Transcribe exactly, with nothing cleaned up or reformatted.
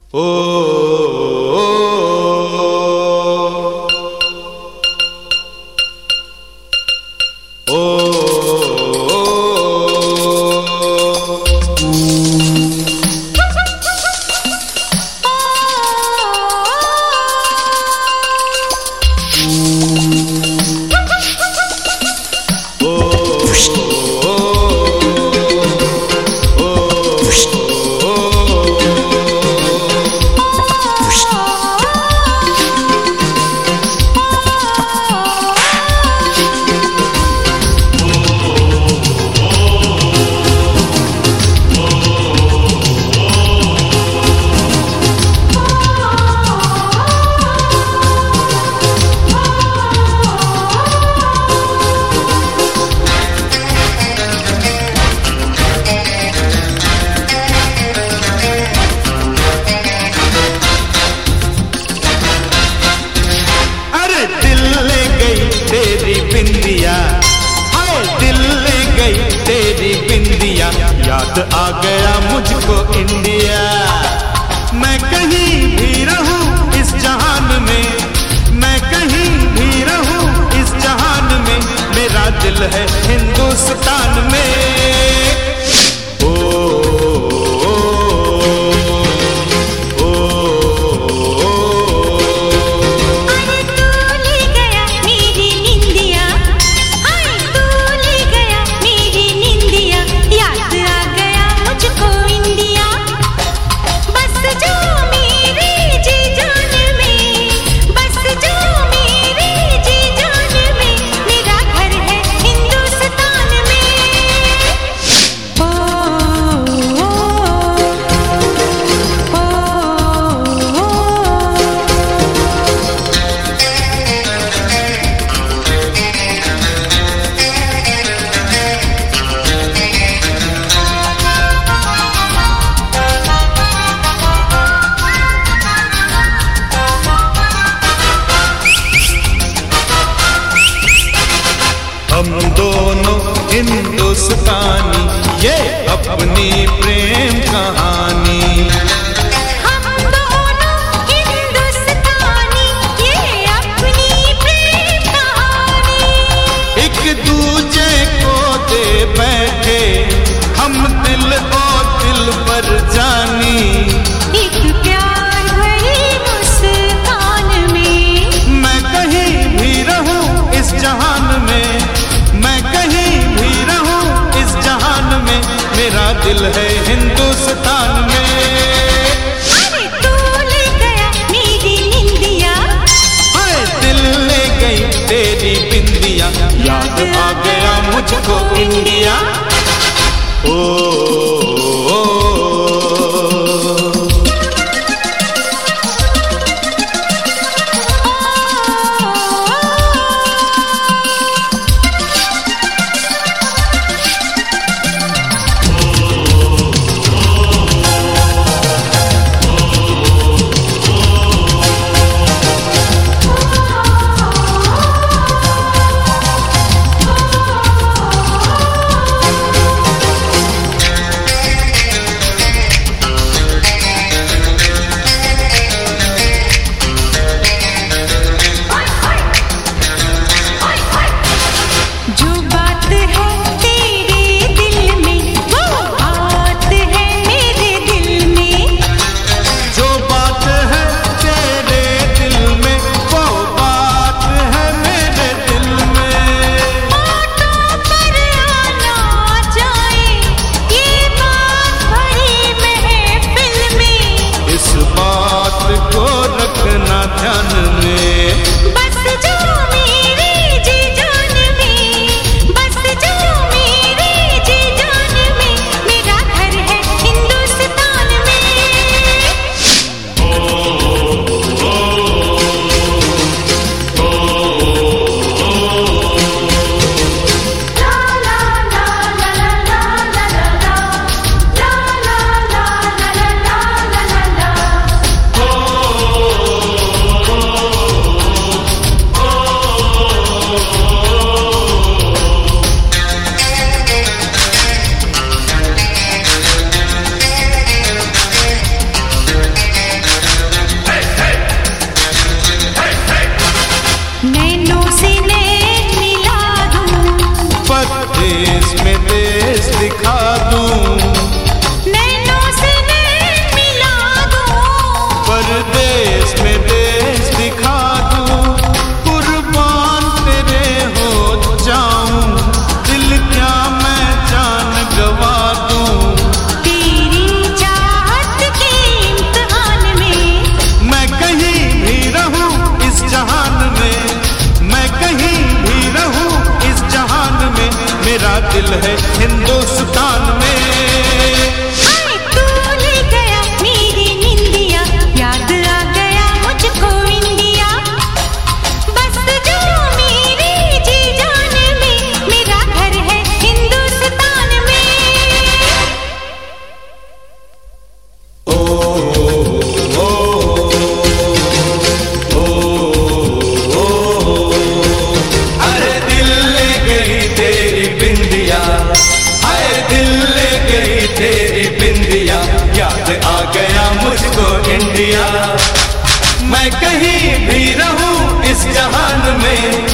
याद आ गया मुझको इंडिया। मैं कहीं भी रहूं इस जहान में, मैं कहीं भी रहूं इस जहान में, मेरा दिल है हिंदुस्तान में। ओ, ओ, ओ, ओ, अरे तू ले गया मेरी निंदिया, हाय तू ले गया मेरी निंदिया, याद आ गया मुझको इंडिया। बस जो मेरे जी जान में, बस जो मेरे जी जान में, मेरा घर है हिंदुस्तान में। तेरी बिंदिया, याद आ गया मुझको इंडिया। मैं कहीं भी रहूं इस जहान में,